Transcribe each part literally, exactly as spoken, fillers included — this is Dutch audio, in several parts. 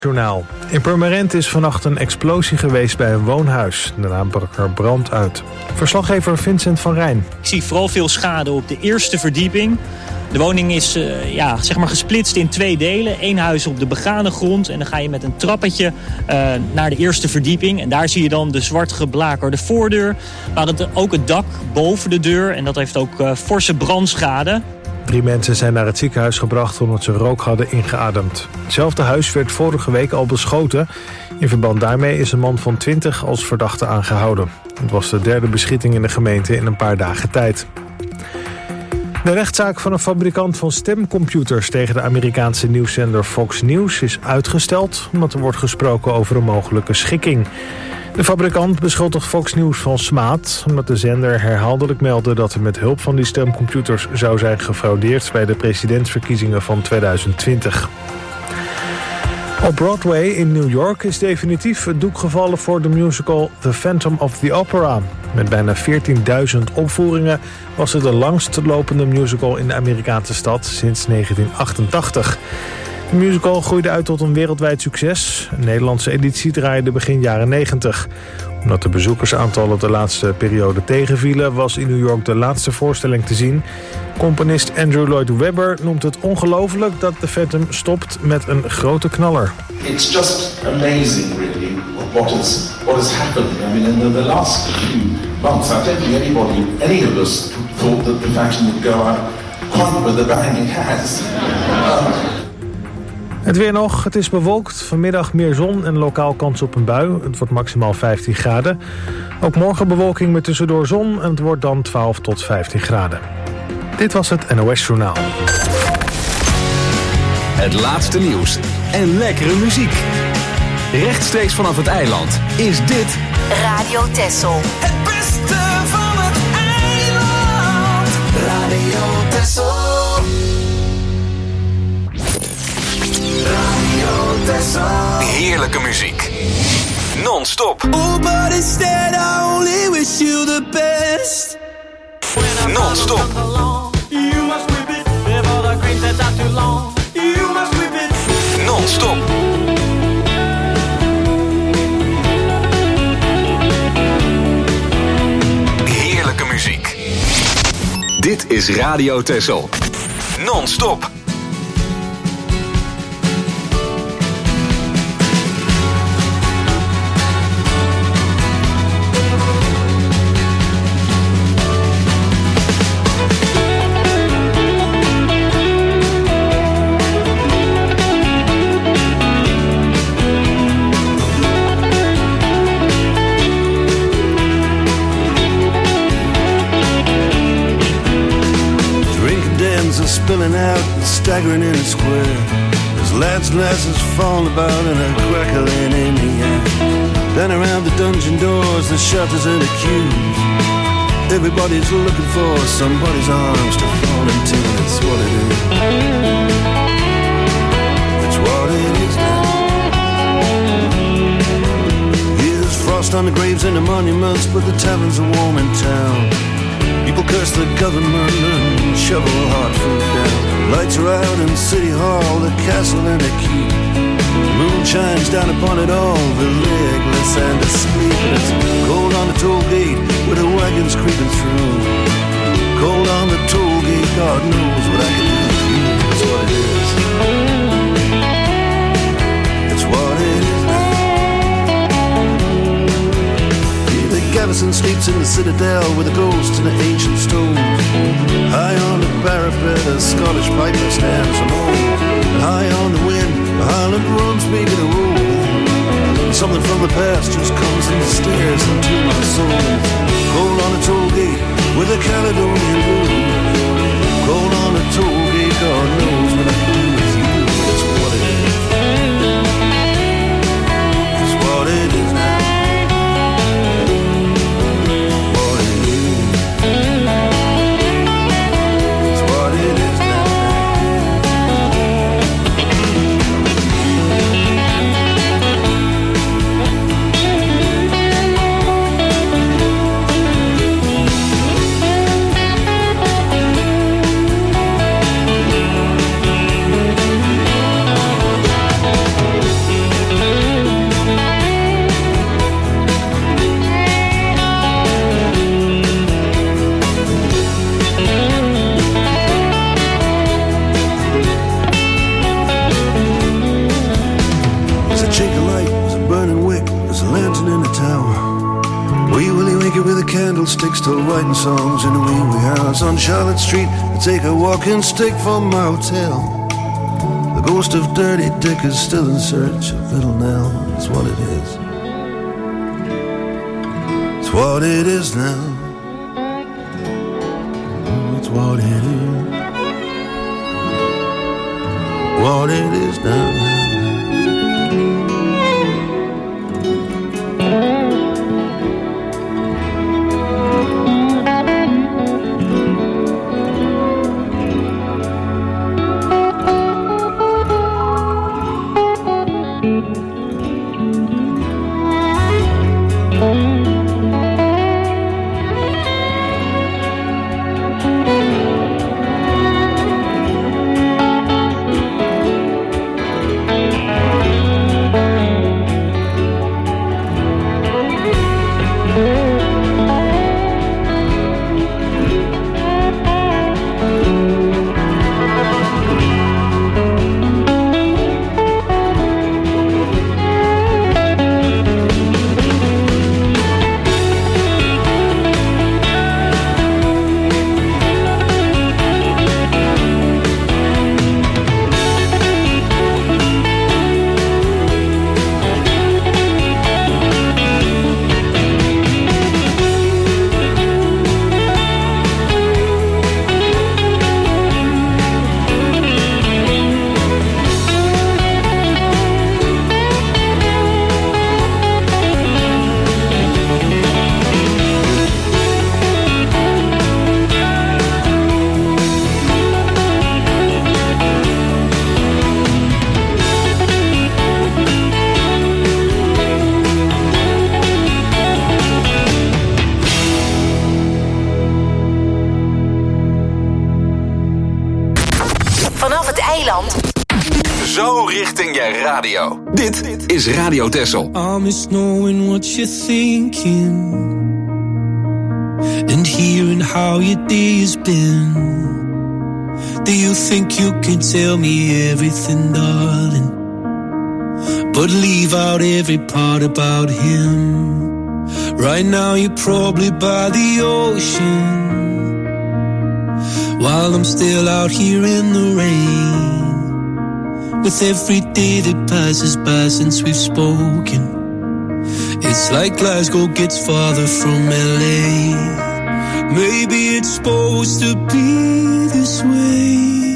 Journaal. In Purmerend is vannacht een explosie geweest bij een woonhuis. Daarna brak er brand uit. Verslaggever Vincent van Rijn. Ik zie vooral veel schade op de eerste verdieping. De woning is uh, ja, zeg maar gesplitst in twee delen. Eén huis op de begane grond en dan ga je met een trappetje uh, naar de eerste verdieping. En daar zie je dan de zwart geblakerde voordeur. Maar het, ook het dak boven de deur en dat heeft ook uh, forse brandschade. Drie mensen zijn naar het ziekenhuis gebracht omdat ze rook hadden ingeademd. Hetzelfde huis werd vorige week al beschoten. In verband daarmee is een man van twintig als verdachte aangehouden. Het was de derde beschieting in de gemeente in een paar dagen tijd. De rechtszaak van een fabrikant van stemcomputers tegen de Amerikaanse nieuwszender Fox News is uitgesteld omdat er wordt gesproken over een mogelijke schikking. De fabrikant beschuldigt Fox News van smaad omdat de zender herhaaldelijk meldde dat er met hulp van die stemcomputers zou zijn gefraudeerd bij de presidentsverkiezingen van tweeduizend twintig. Op Broadway in New York is definitief het doek gevallen voor de musical The Phantom of the Opera. Met bijna veertienduizend opvoeringen was het de langstlopende musical in de Amerikaanse stad sinds negentien achtentachtig. De musical groeide uit tot een wereldwijd succes. Een Nederlandse editie draaide begin jaren negentig. Omdat de bezoekersaantallen de laatste periode tegenvielen, was in New York de laatste voorstelling te zien. Componist Andrew Lloyd Webber noemt het ongelooflijk dat The Phantom stopt met een grote knaller. It's just amazing, really, what has what has happened. I mean, in the, the last few months, I don't think anybody, any of us, thought that The Phantom would go out quite with the bang it has. Um, Het weer nog, het is bewolkt, vanmiddag meer zon en lokaal kans op een bui. Het wordt maximaal vijftien graden. Ook morgen bewolking met tussendoor zon en het wordt dan twaalf tot vijftien graden. Dit was het N O S Journaal. Het laatste nieuws en lekkere muziek. Rechtstreeks vanaf het eiland is dit Radio Texel. Het beste van het eiland. Radio Texel. heerlijke muziek. Non-stop. Oh, but instead I only wish you the best. Non-stop. You must whip it before the cream sets out too long. You must whip it. Non-stop. Heerlijke muziek. Dit is Radio Texel. Non-stop. Spilling out and staggering in a square. There's lads' glasses falling about and a crackling in the air. Then around the dungeon doors, the shutters and the queues. Everybody's looking for somebody's arms to fall into. That's what it is. That's what it is now. Here's frost on the graves and the monuments, but the taverns are warm in town. People curse the government and shovel hard food down. Lights are out in City Hall, the castle and the keep. The moon shines down upon it all, the legless and the sleepless. Cold on the toll gate with the wagons creeping through. Cold on the toll gate, God knows what I can do for you. That's what it is. That's what it is now. Gavison sleeps in the citadel with the ghosts and the ancient stones. High on the parapet, a Scottish piper stands alone. And high on the wind, the Highland drums begin to roll. Something from the past just comes and stares into my soul. Cold on the toll gate with a Caledonian blue. Cold on the toll gate, God knows what I can do with you. That's what it is. That's what it is now. make it with the candlestick, still writing songs in a wee wee house on Charlotte Street. I take a walking stick from my hotel. The ghost of Dirty Dick is still in search of Little Nell. It's what it is. It's what it is now. It's what it is. What it is now. Zo richting je radio. Dit is Radio Texel. I miss knowing what you're thinking and hearing how your day has been. Do you think you can tell me everything, darling, but leave out every part about him? Right now you're probably by the ocean, while I'm still out here in the rain. With every day that passes by since we've spoken, it's like Glasgow gets farther from L A. Maybe it's supposed to be this way,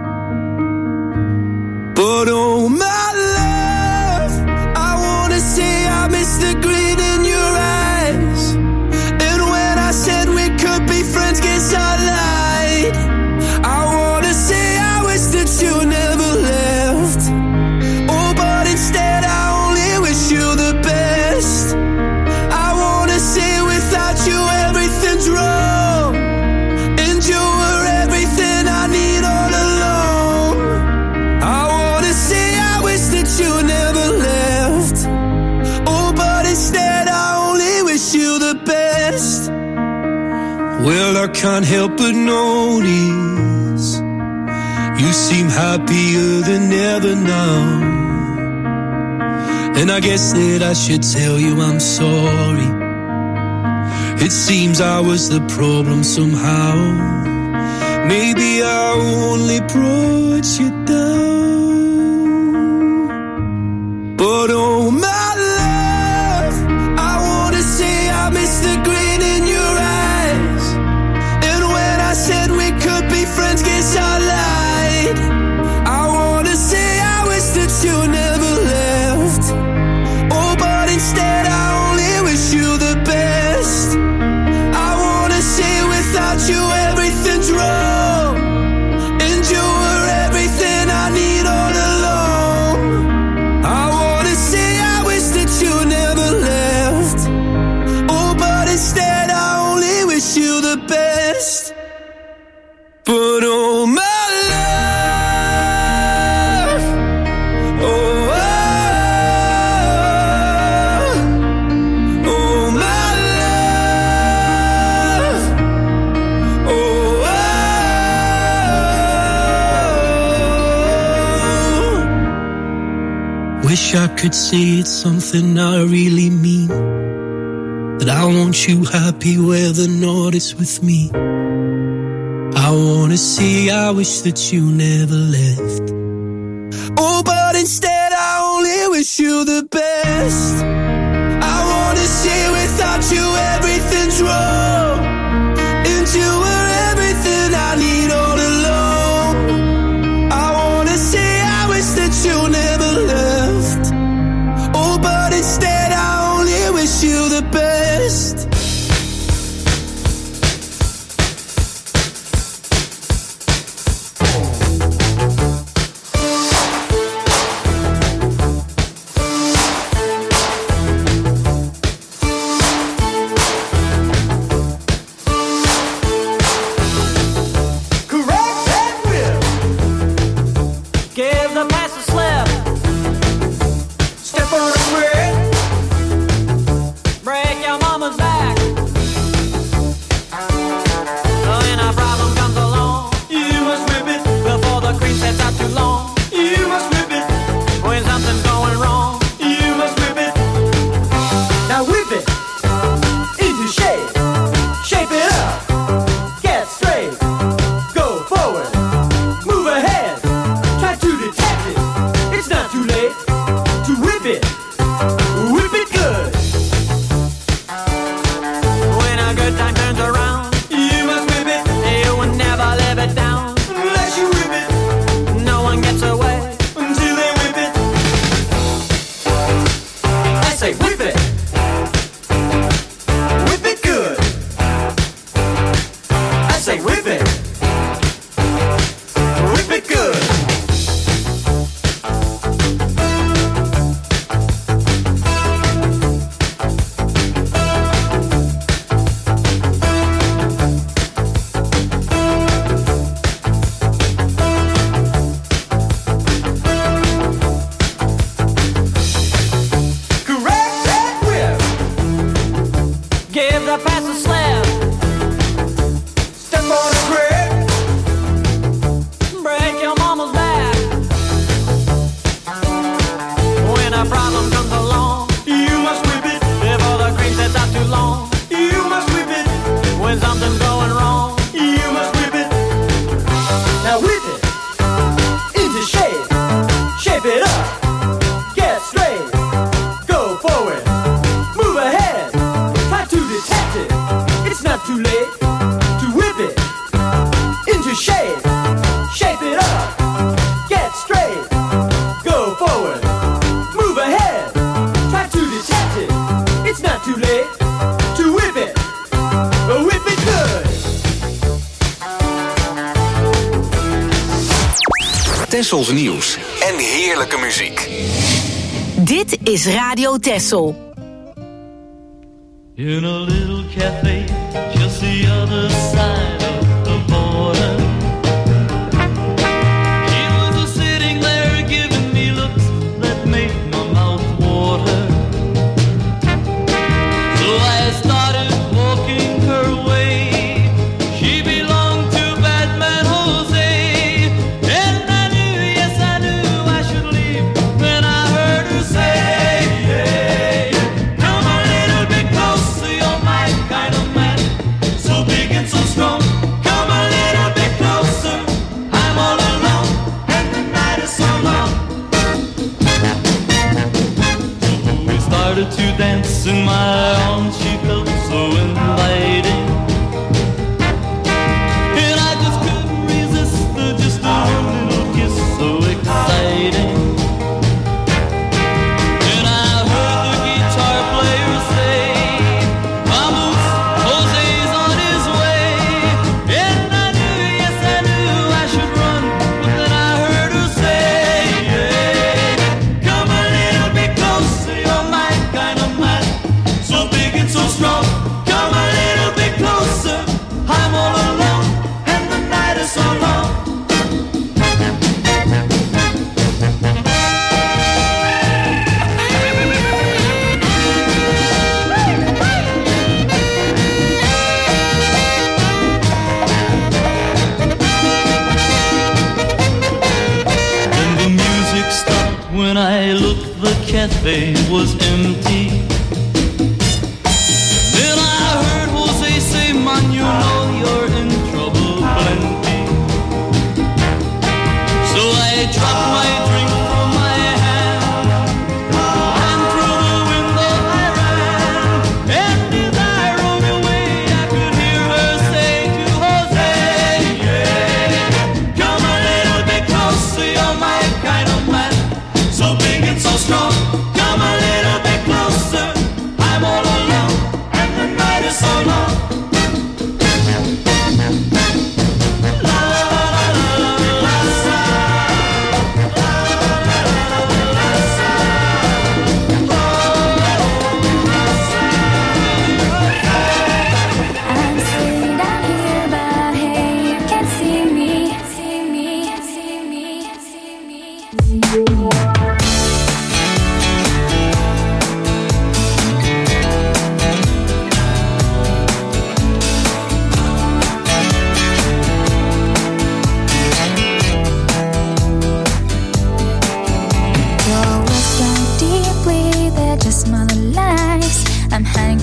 but oh my love, I wanna say I miss the grin in your eyes. And when I said we could be friends, guess I lied. I wanna say I wish that you never left. Oh, but instead I only wish you the best. I wanna say without you everything's wrong, and you were everything I need all along. I wanna say I wish that you never left. Oh, but instead I only wish you the best. Well, I can't help but notice you seem happier than ever now. And I guess that I should tell you I'm sorry. It seems I was the problem somehow. Maybe I only brought you down. But oh my love, I wanna say I miss the grin in your eyes. And when I said we could be friends, guess I lied. I wanna say I wish that you never left. Oh, but instead I only wish you the best. I wanna say without you everything's wrong, and you were everything I need all along. I wanna say I wish that you never left. Oh, but instead I only wish you the best. But oh my love, oh, oh, oh my love, oh, oh. Wish I could say it's something I really mean. that I want you happy where the north is with me. I wanna see, I wish that you never left. Oh, but instead I only wish you the best. I wanna see without you everything's wrong, and you were everything I need all along. I wanna say I wish that you never left. Oh, but instead I only wish you the best. Tessels nieuws en heerlijke muziek. Dit is Radio Tessel. In a little cafe, just the other side of the border. He was sitting there giving me looks that made my mouth water. So I started walking her way. She belonged to Batman Jose. And I knew, yes I knew I should leave when I heard her say, hey, come a little bit closer, you're my kind of man. So big and so strong, come a little bit closer. I'm all alone and the night is so long. So we started to dance in my arms, she felt so inviting. And I just couldn't resist her, just a little kiss so exciting. And I heard the guitar player say, vamos, Jose's on his way. And I knew, yes I knew I should run, but then I heard her say, hey, come a little bit closer, you're my kind of man. So big and so strong, come a little bit closer. I'm all alone and the night is so long. Then the music stopped when I looked, the cafe was empty.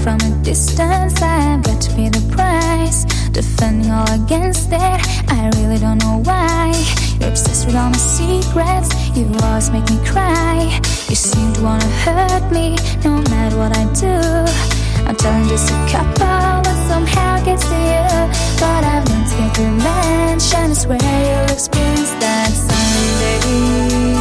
from a distance. I've got to pay the price, defending all against it. I really don't know why. You're obsessed with all my secrets. You always make me cry. You seem to wanna hurt me, no matter what I do. I'm telling just a couple, but somehow it gets to you. But I've learned to get revenge, and I swear you'll experience that someday.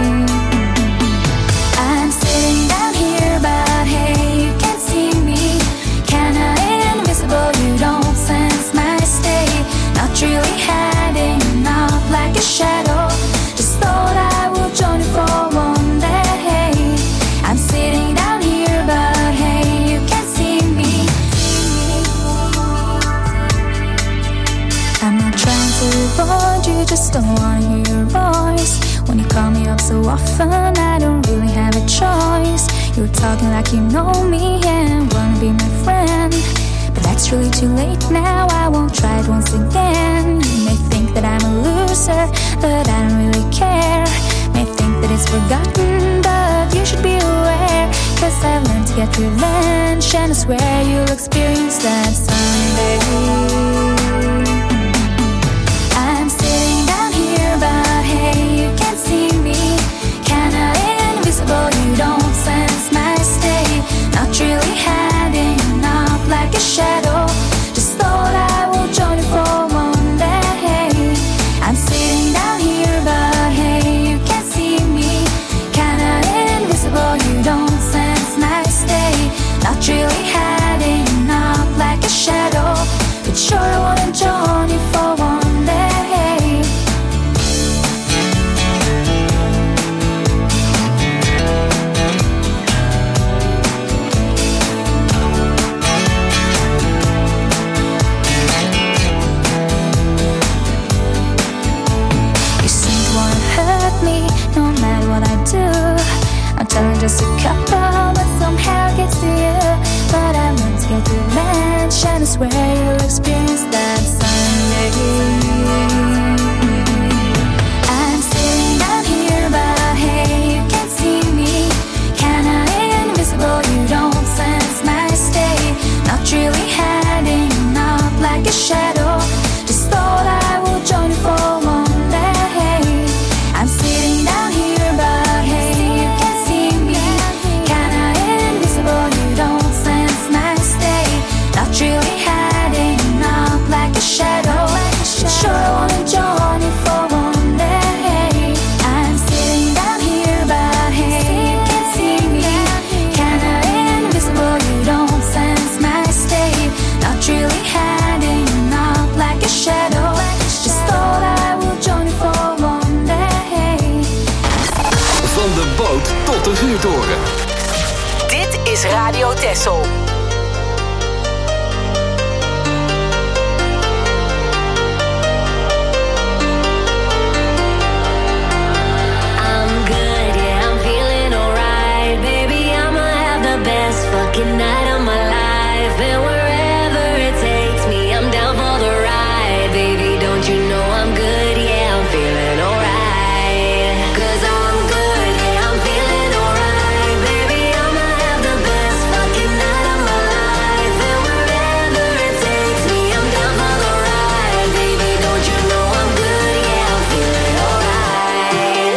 I'm sitting down here, but hey, you can't see me. Kinda invisible, you don't sense my state. Not really hiding, not like a shadow. Just thought I would join you for one day. I'm sitting down here, but hey, you can't see me. I'm not trying to avoid you, just don't wanna hear your voice. When you call me up so often, I don't really have a choice. You're talking like you know me and wanna be my friend, but that's really too late now. I won't try it once again. You may think that I'm a loser, but I don't really care. May think that it's forgotten, but you should be aware. Cause I've learned to get revenge, and I swear you'll experience that someday. I'm sitting down here, but hey, you can't see me. Kinda invisible, you don't sense my state. Not really hiding, not like a shadow. Just thought I would join you for one day. I'm sitting down here, but hey, you can't see me. Kinda invisible, you don't sense my state. Not really hiding, not like a shadow. But sure I wanna join you for one day. No matter what I do, I'm telling just a couple, but somehow it gets to you. But I'm meant to get revenge, and I swear you'll experience that someday. I'm sitting down here, but hey, you can't see me. Kinda invisible, you don't sense my state. Not really hiding, not like a shadow. Just thought I would join you for one day. I'm sitting down here, but hey, you can't see me. Kinda invisible, you don't sense my state. Not really hiding, not like a shadow. Sure I wanna join you for one day. I'm sitting down here, but hey, you can't see me. Kinda invisible, you don't sense my state. Not really hiding, not like a shadow. Just thought I would join you for one day. Van de boot tot de vuurtoren. Dit is Radio Texel. I'm good, yeah, I'm feeling alright. Baby, I'ma have the best fucking night of my life. And wherever it takes me, I'm down for the ride. Baby, don't you know I'm good, yeah, I'm feeling alright. Cause I'm good, yeah, I'm feeling alright. Baby, I'ma have the best fucking night of my life. And wherever it takes me, I'm down for the ride. Baby, don't you know I'm good, yeah, I'm feeling alright.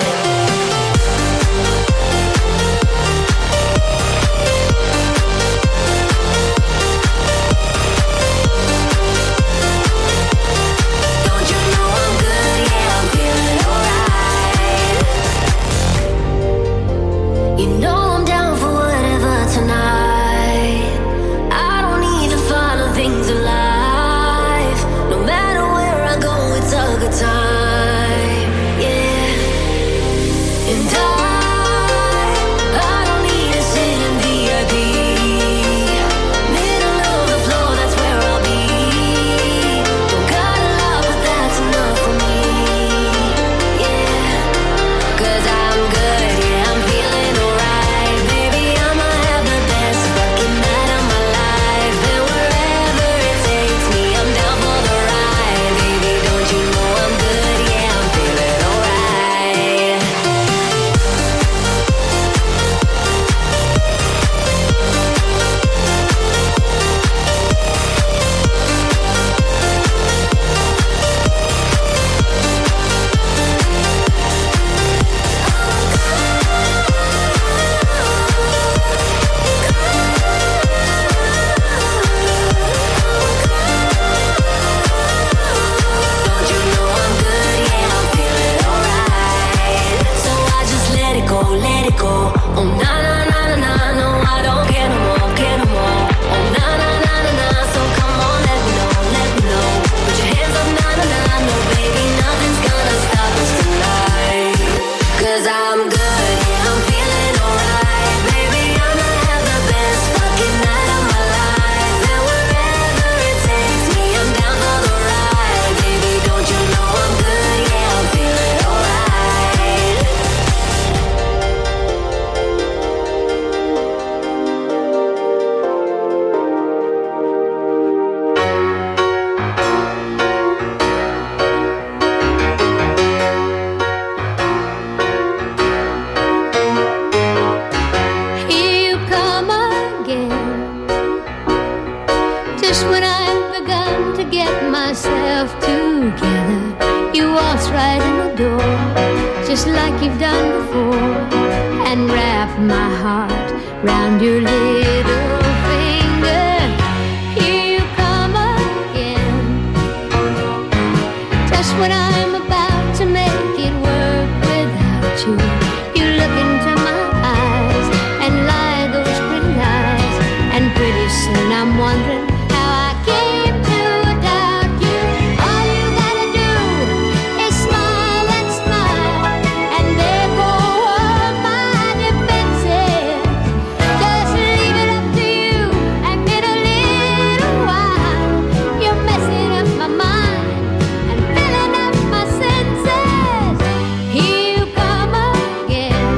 round your little finger. Here you come again, just when I'm about to make it work without you. You look into my eyes and lie those pretty lies, and pretty soon I'm wondering how I came to doubt you. All you gotta do is smile and smile, and there go all my defenses. Just leave it up to you, and in a little while you're messing up my mind and filling up my senses. Here you come again,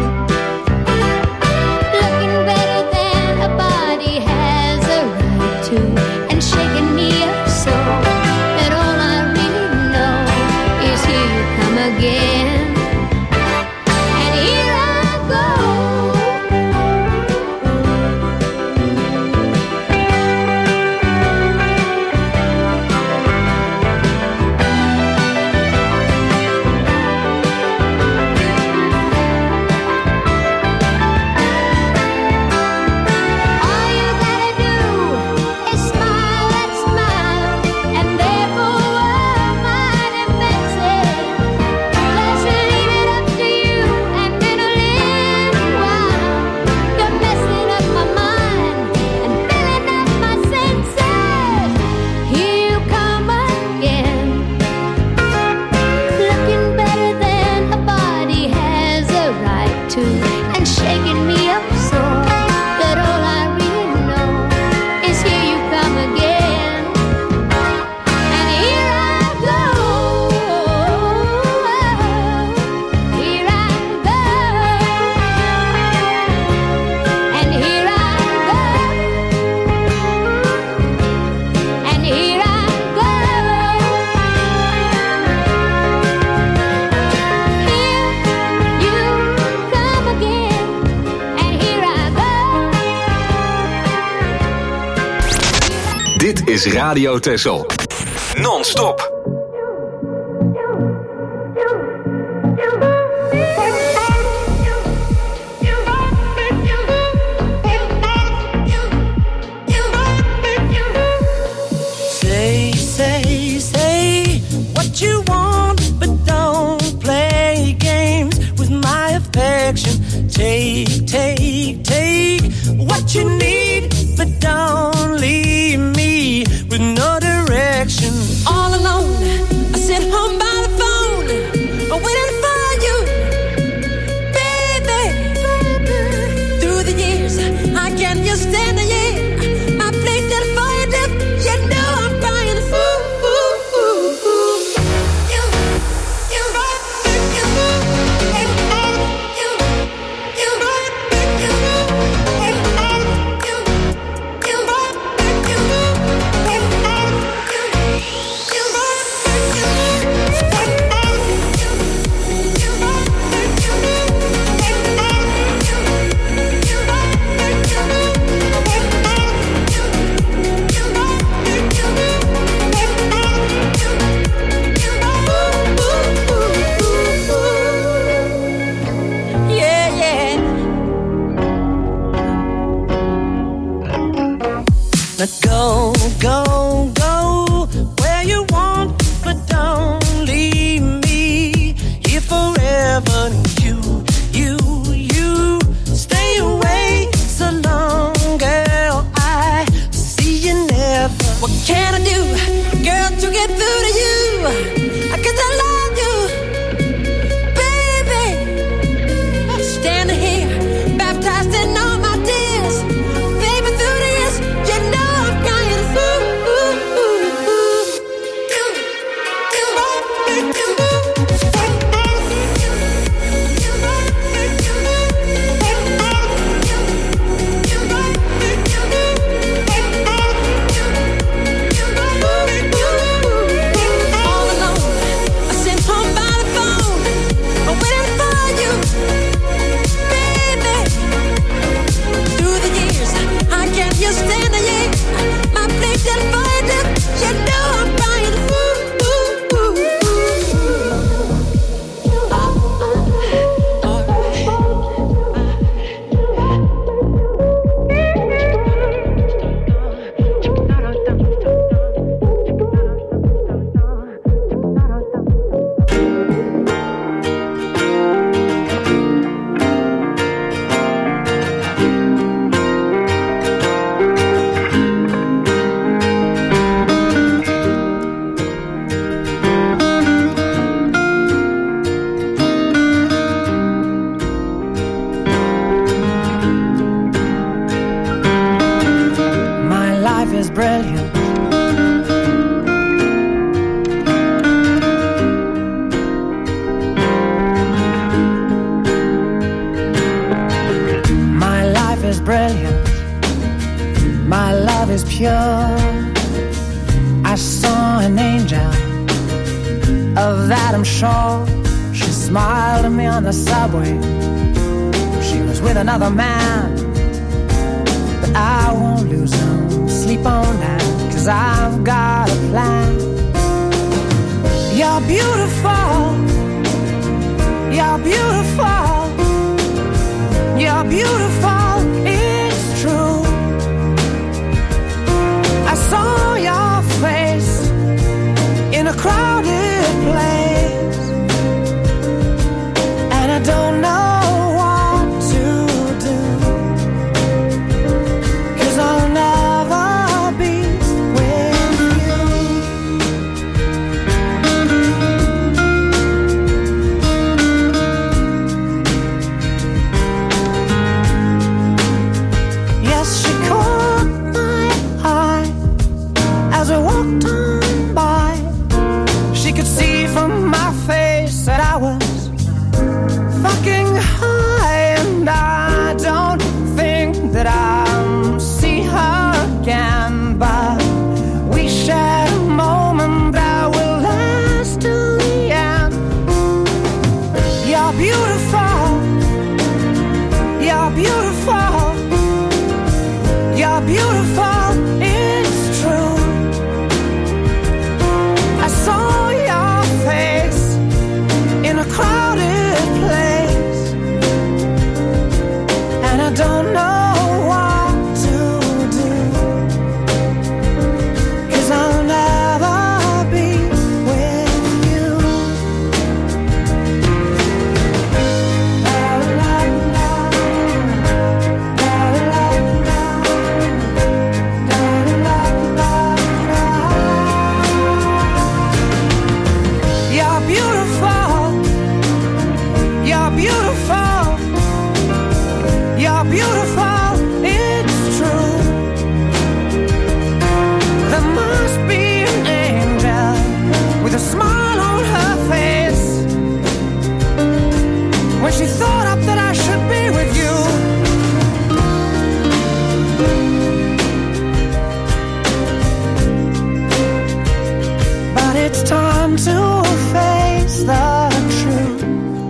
looking better than a body has a right to, and shaking me up so that all I really know is here you come again. And here I go. All you gotta do is smile and smile, and there go all my defenses. Just leave it up to you, and in a little while you're messing up my mind and filling up my senses. Here you come again, looking better than a body has a right to, and shaking me up so that all I really know is here you come again. And here I go, here I go, and here I go, and here I go. Here you come again, and here I go. Dit is Radio Texel. Non-stop. Say, say, say what you want, but don't play games with my affection. Take, take, take what you need, but don't leave me with no direction. All alone, I sit home by the phone, waiting for you, baby. Through the years, I can't just stand the year. I played that for you, deaf. You know I'm crying. Ooh, ooh, ooh, ooh. You, you, you, yeah, yeah. Now go, go, go where you want, but don't leave me here forever. You, you, you stay away so long, girl. I see you never. What can I do, girl, to get through to you? I guess I love you, baby. Standing here, baptized in all my tears, baby. Through the years, you know I'm crying. Ooh, ooh, ooh, ooh. You, you, you, brilliant. My love is pure. I saw an angel, of that I'm sure. She smiled at me on the subway. She was with another man, but I won't lose no sleep on that, 'cause I've got a plan. You're beautiful, you're beautiful, you're beautiful, it's true. I saw your face in a crowded place, and I don't know what to do, 'cause I'll never be with you. Yes, she caught my eye as we walked on by. She could see from my face that I was fucking high, and I don't think that I'll see her again, but we shared a moment that will last till the end. You're beautiful, you're beautiful, you're beautiful, it's true. I saw your face in a crowded place, and I don't know what to do, 'cause I'll never be with you. La la la, la la la, la la la la. You're beautiful, you're beautiful, you're beautiful, it's true. There must be an angel with a smile on her face when she thought up that I should be with you. But it's time to face the truth.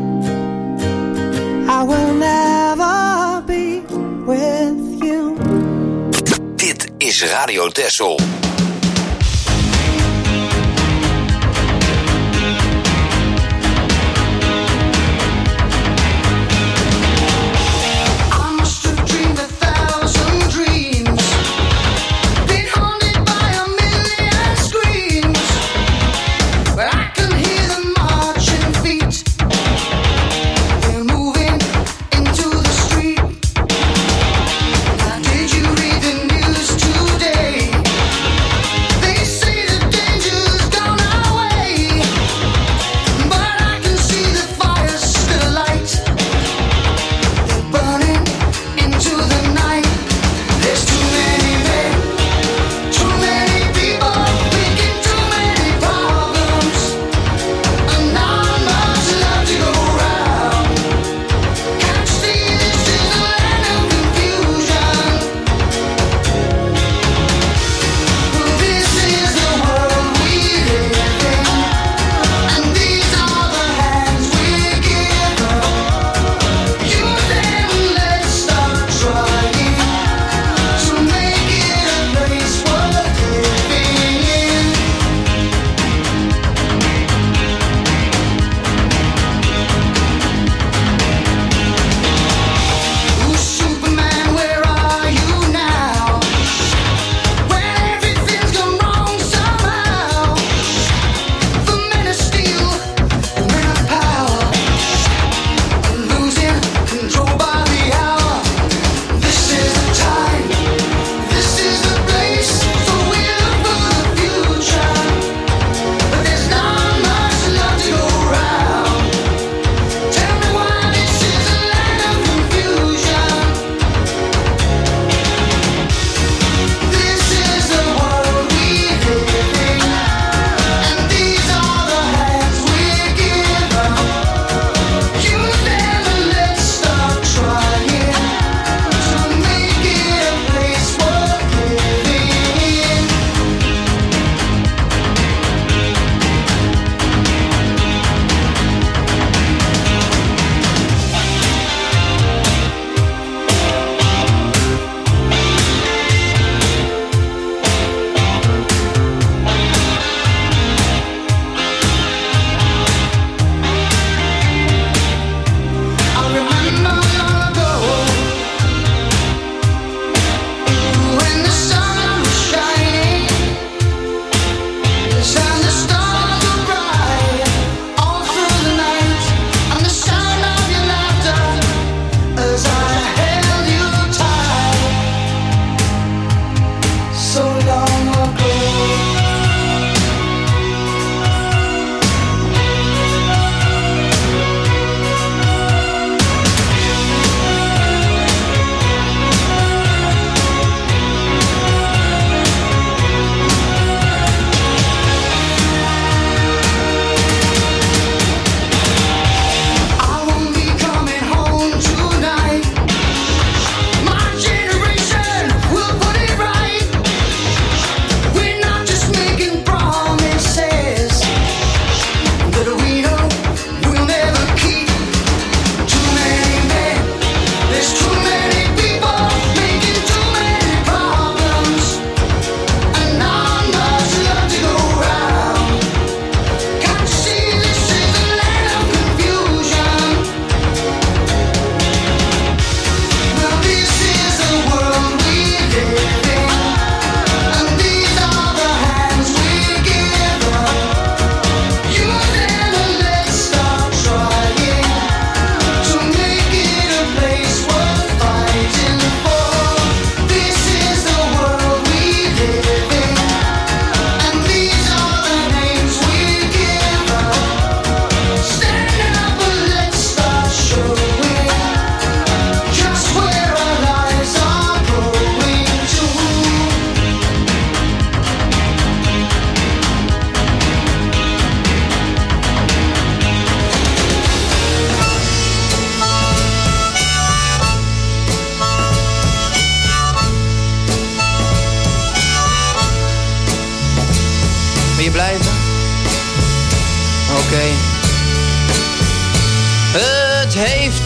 I will never be with you. Dit is Radio Texel. I must have dreamed a thousand dreams, been haunted by a million screams, but I can hear the marching feet. They're moving into the street. Now, did you read the news today?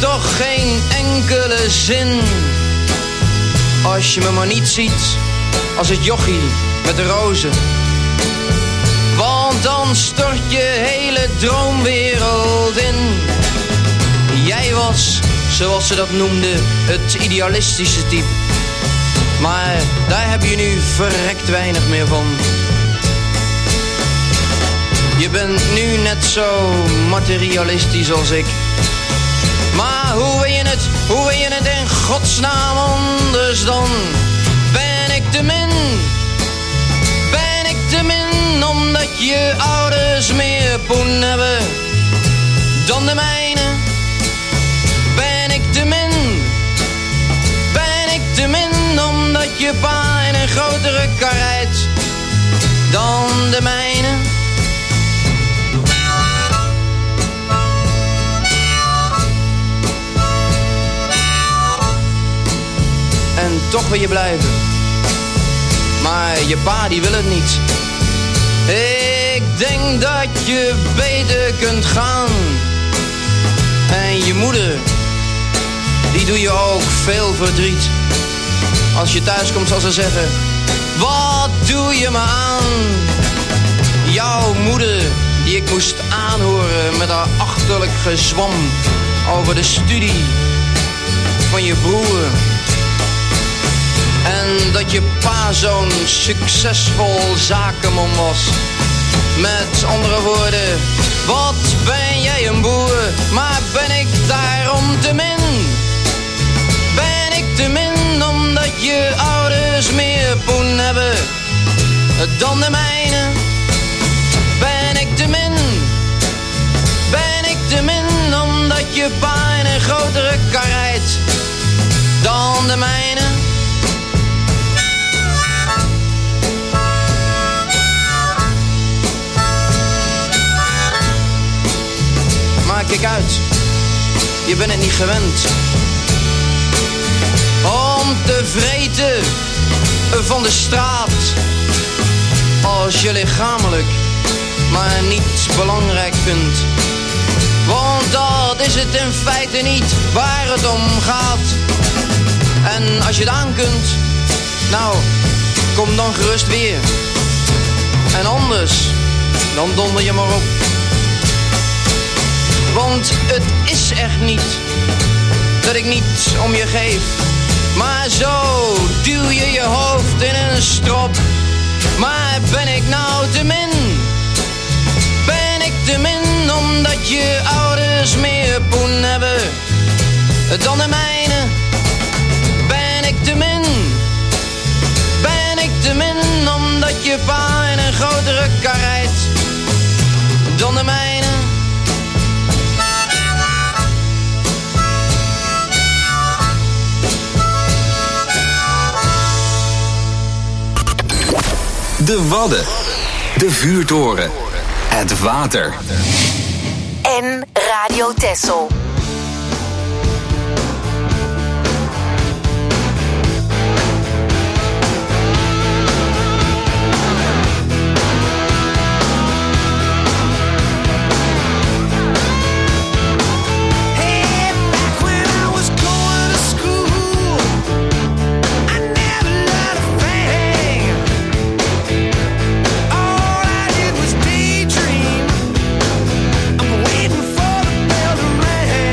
toch geen enkele zin. Als je me maar niet ziet als het jochie met de rozen. Want dan stort je hele droomwereld in. Jij was, zoals ze dat noemden, het idealistische type. Maar daar heb je nu verrekt weinig meer van. Je bent nu net zo materialistisch als ik. Maar hoe wil je het, hoe wil je het in godsnaam anders dan? Ben ik te min? Ben ik te min omdat je ouders meer poen hebben dan de mijne? Ben ik te min? Ben ik te min omdat je pa in een grotere kar rijdt dan de mijne? En toch wil je blijven. Maar je pa die wil het niet. Ik denk dat je beter kunt gaan. En je moeder, die doe je ook veel verdriet. Als je thuis komt zal ze zeggen: wat doe je me aan? Jouw moeder, die ik moest aanhoren met haar achterlijk gezwam over de studie van je broer. En dat je pa zo'n succesvol zakenman was. Met andere woorden, wat ben jij een boer, maar ben ik daarom te min? Ben ik te min omdat je ouders meer poen hebben dan de mijne? Ben ik te min? Ben ik te min omdat je pa in een grotere kar rijdt dan de mijne? Maar kijk uit, je bent het niet gewend om te vreten van de straat als je lichamelijk maar niet belangrijk vindt. Want dat is het in feite niet waar het om gaat. En als je het aan kunt, nou, kom dan gerust weer. En anders, dan donder je maar op. Want het is echt niet dat ik niet om je geef. Maar zo duw je je hoofd in een strop. Maar ben ik nou te min? Ben ik te min omdat je ouders meer poen hebben dan de mijne? Ben ik te min? Ben ik te min omdat je pa in een grotere kar rijdt dan de mijne? De Wadden, de vuurtoren, het water. En Radio Texel. Waiting for the bell to ring.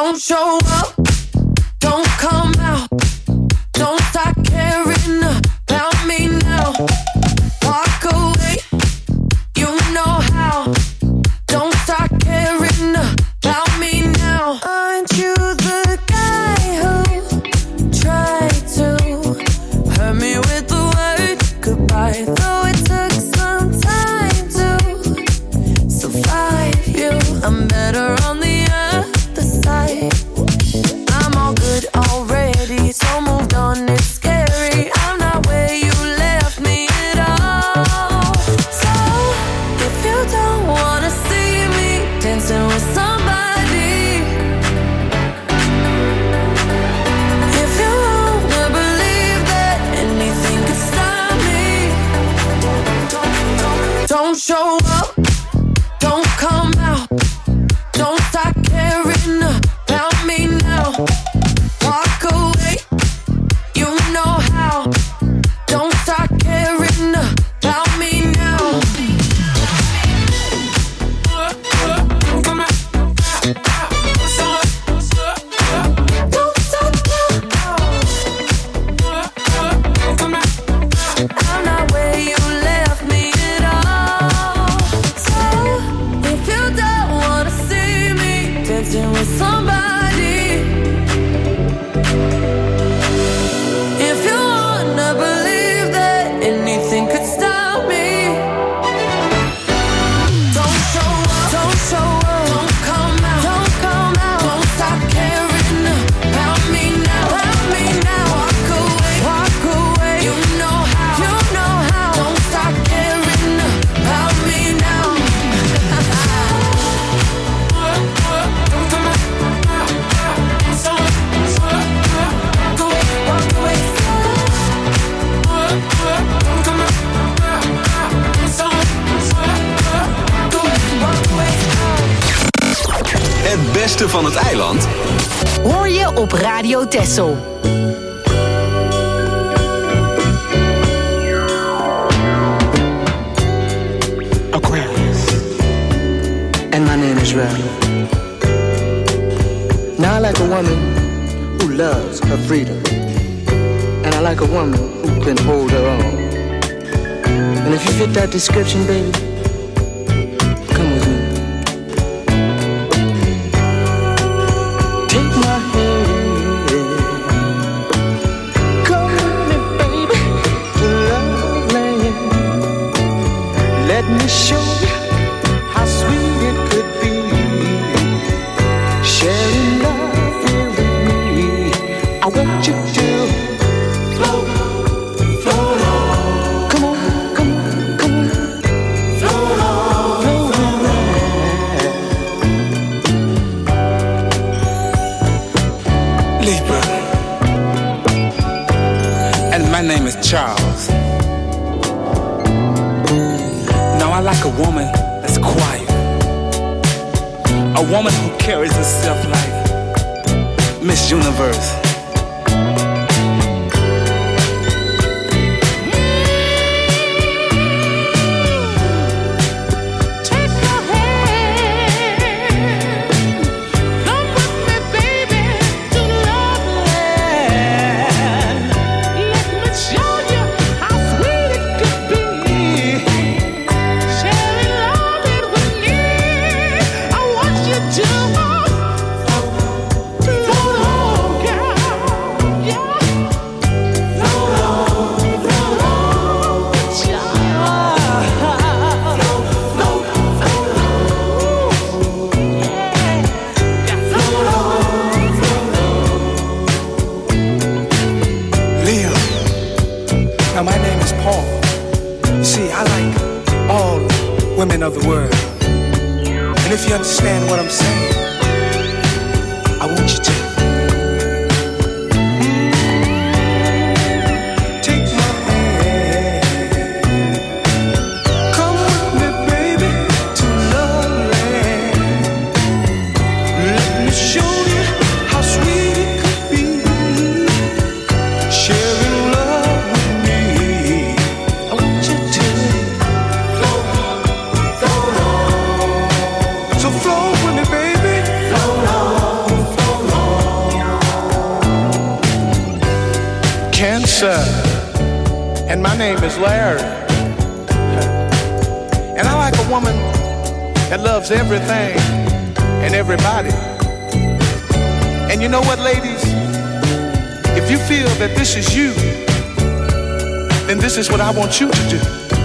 Don't show up, don't come out, don't start caring about me now. Walk away, you know how. Don't start caring about me now. Aren't you the guy who tried to hurt me with the word goodbye? Though it took some time to survive you, I'm better on the other side. I'm all good already, so moved on, it's scary. I'm not where you left me at all. So, if you don't wanna see me dancing with somebody, if you wanna believe that anything could stop me, don't show up, don't come out, don't start caring about me now. Walk away, you know how. Don't start caring about me now. Don't stop now. I'm not where you left me at all. So if you don't wanna see me dancing with somebody, if you wanna believe that anything could stop me, don't show up, don't show up, don't come out, don't come out, don't stop caring about me now, about me now. Walk away, walk away, you know how, you know how. Don't stop caring about me now. Het beste van het eiland Hoor je op Radio Texel. Aquarius, and my name is Riley. Now I like a woman who loves her freedom, and I like a woman who can hold her own. And if you fit that description, baby, come with me. Take my hand, come with me, baby, to love land. Let me show you how sweet it could be, sharing love here with me. I want you to float, float on. Come on, come on, come on. Float on, float on. Libra, and my name is Charles. Now I like a woman that's quiet, a woman who carries herself like Miss Universe. Float on, girl. Yes, sir. And my name is Larry. And I like a woman that loves everything and everybody. And you know what, ladies? If you feel that this is you, then this is what I want you to do.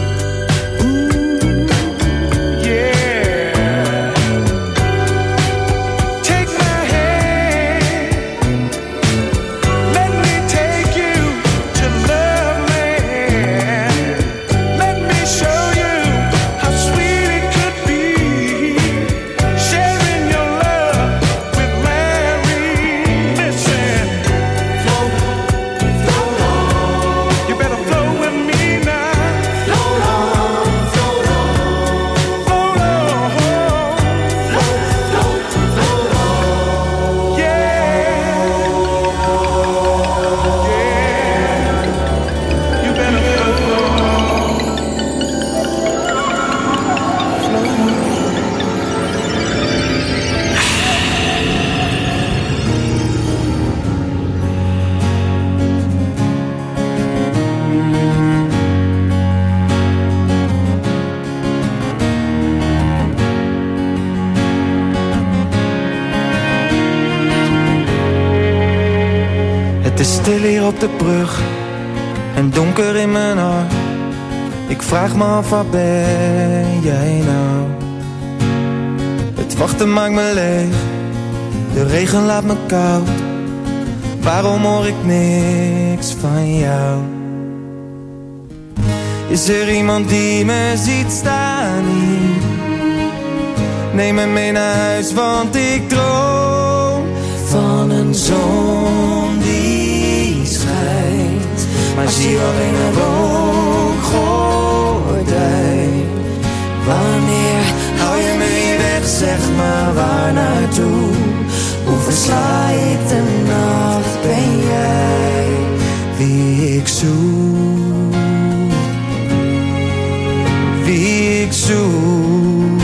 Stil hier op de brug en donker in mijn hart. Ik vraag me af, waar ben jij nou? Het wachten maakt me leeg, de regen laat me koud. Waarom hoor ik niks van jou? Is er iemand die me ziet staan hier? Neem me mee naar huis, want ik droom van een zon die schijnt, maar zie alleen een rookgordijn. Wanneer hou je me hier weg, zeg maar waar naartoe? Hoe versla ik de nacht? Ben jij wie ik zoek? Wie ik zoek.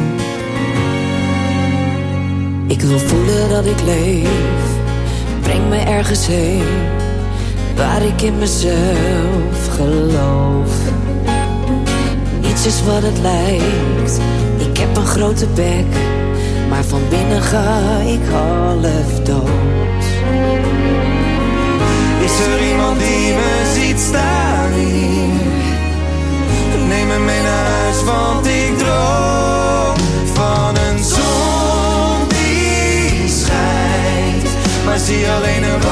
Ik wil voelen dat ik leef, breng me ergens heen waar ik in mezelf geloof. Niets is wat het lijkt, ik heb een grote bek, maar van binnen ga ik half dood. Is er iemand die me ziet staan hier? Neem me mee naar huis, want ik droom van een zon die schijnt, maar zie alleen een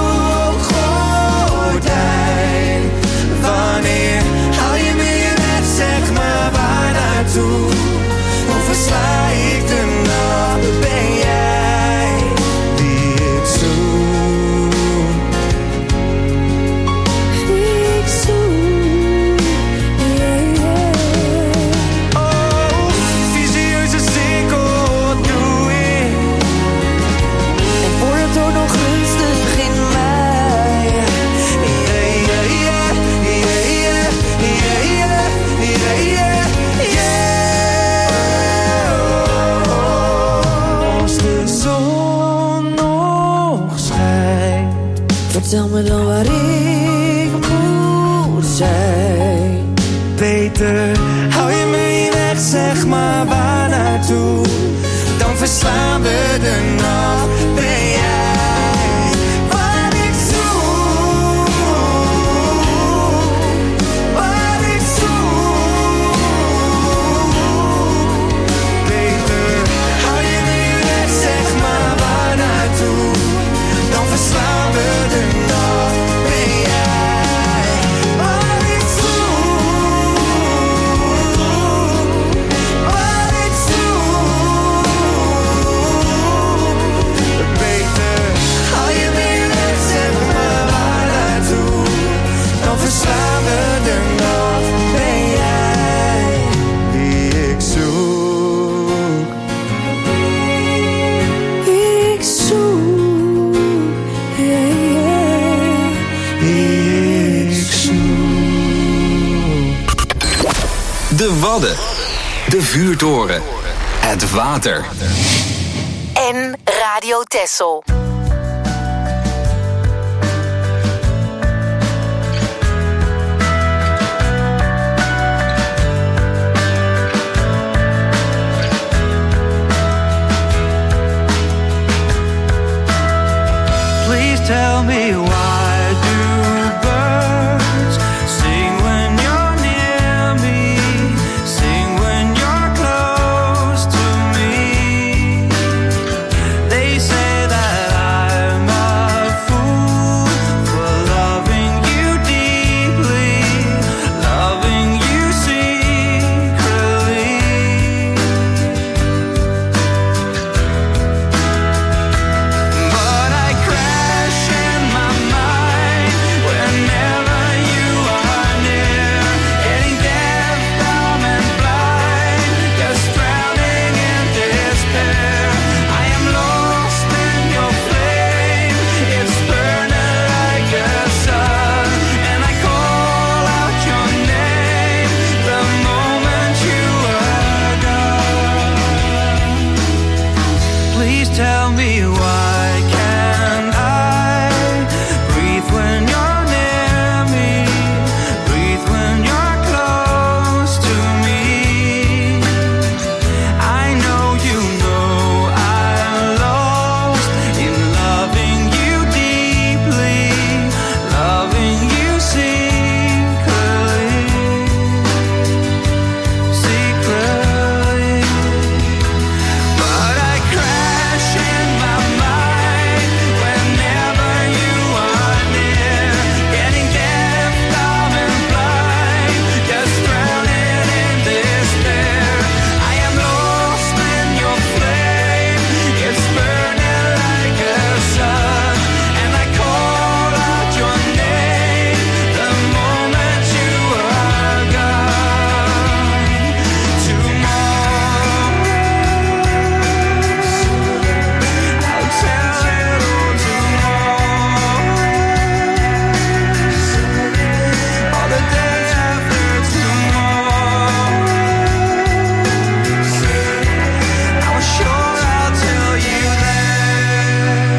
rookgordijn. Wanneer hou je me hier weg, zeg maar waar naartoe? Hoe versla ik de nacht? Ben jij wie ik zoek? Wie ik zoek, yeah, yeah. Oh, visieuze cirkel, wat doe ik? En wordt ook nog rustig in mij. Yeah, yeah, yeah, yeah, yeah, yeah, yeah, yeah, yeah. Als de zon nog schijnt, vertel me dan waar ik moet zijn. beter hou je me hier weg, zeg maar waar naartoe? Dan verslaan we de nacht. Ben jij wat ik zoek? Wat ik zoek. Beter hou je me hier weg, zeg maar waar naartoe? Dan verslaan we de nacht. Ben jij wat ik zoek? Wat ik zoek. Beter hou je me hier weg, zeg maar waar naartoe? Dan verslaan we de nacht. Ben jij wie ik zoek? Wie ik zoek, yeah, yeah. Wie ik zoek. De Wadden. De vuurtoren. Het water. En Radio Texel. tell me why do birds sing when you're near me, sing when you're close to me. They say that I'm a fool for loving you deeply, loving you secretly. But I crash in my mind whenever you are near, getting deaf, dumb and blind, just drowning in despair. I am lost in your flame, it's burning like a sun, and I call out your name the moment you are gone. Please tell me, why can't I breathe when you're near me, breathe when you're close to me? I know you know I'm lost in loving you deeply, loving you secretly, secretly. But I crash in my mind whenever you are near, getting deaf, dumb and blind, just drowning in despair. I am lost in your flame, it's burning like a sun, and I call out your name the moment you are gone. Tomorrow I'll tell it all tomorrow, or the day after tomorrow. I'm sure I'll tell you then.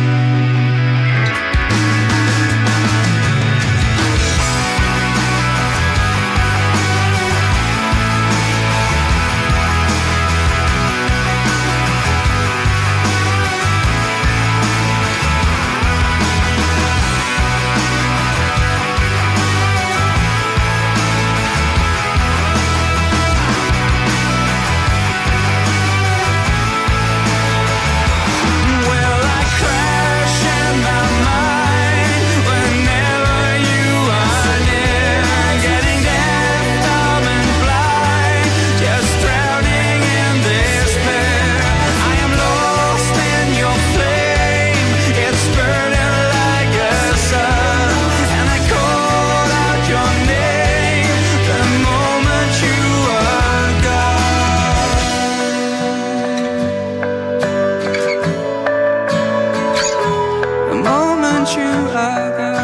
Well, I crash in my mind whenever you are near, getting deaf, dumb and blind, just drowning in despair. I am lost in your flame, it's burning like a sun, and I call out your name the moment you are gone. The moment you are gone.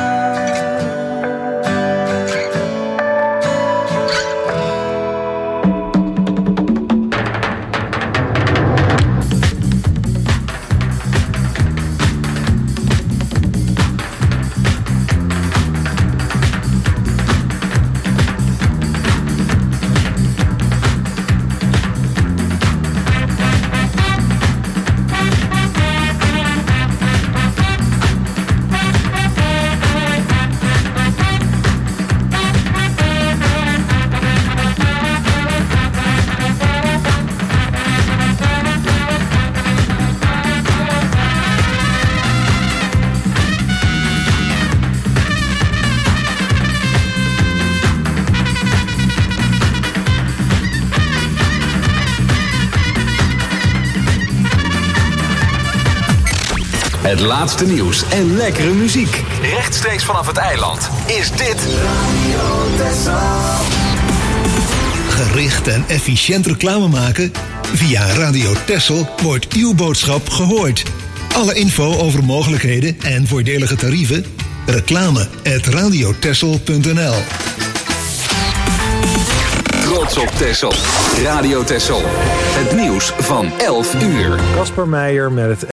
Het laatste nieuws en lekkere muziek. Rechtstreeks vanaf het eiland is dit Gericht en efficiënt reclame maken? Via Radio Texel wordt uw boodschap gehoord. Alle info over mogelijkheden en voordelige tarieven? Reclame at radiotexel punt n l. Trots op Texel. Radio Texel. Het nieuws van elf uur. Casper Meijer met het